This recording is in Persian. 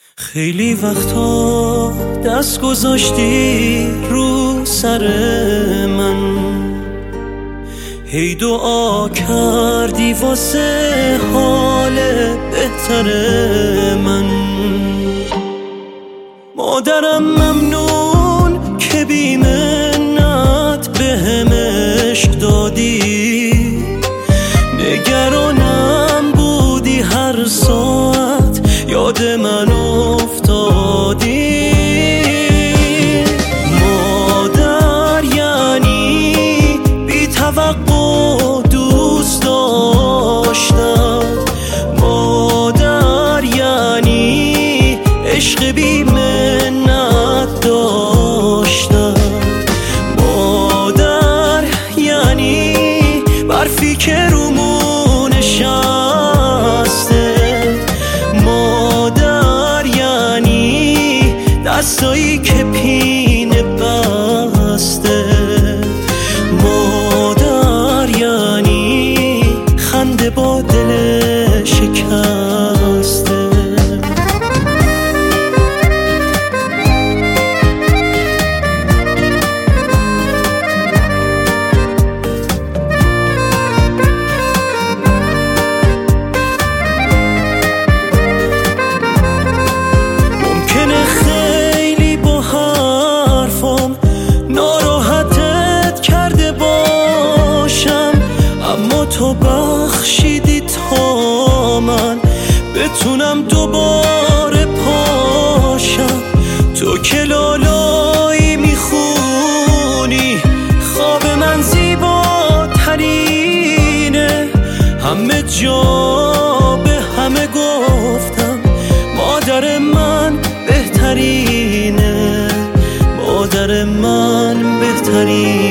خیلی وقتا دست گذاشتی رو سر من، هی دعا کردی واسه حال بهتر من. مادرم ممنون که بی منت بهم عشق دادی، نگرانم بودی هر ساعت یاد من افتادی. مادر یعنی بی توقع دوست داشتم، مادر یعنی عشق بی منت داشتم، مادر یعنی برفی که رومون نشسته، مادر یعنی دستایی که پینه بسته، مادر یعنی خنده با دل شکسته. تو بخشیدی تا من بتونم دوباره پاشم، تو که لالایی میخونی خواب من زیباترینه، همه جا به همه گفتم مادر من بهترینه، مادر من بهترینه.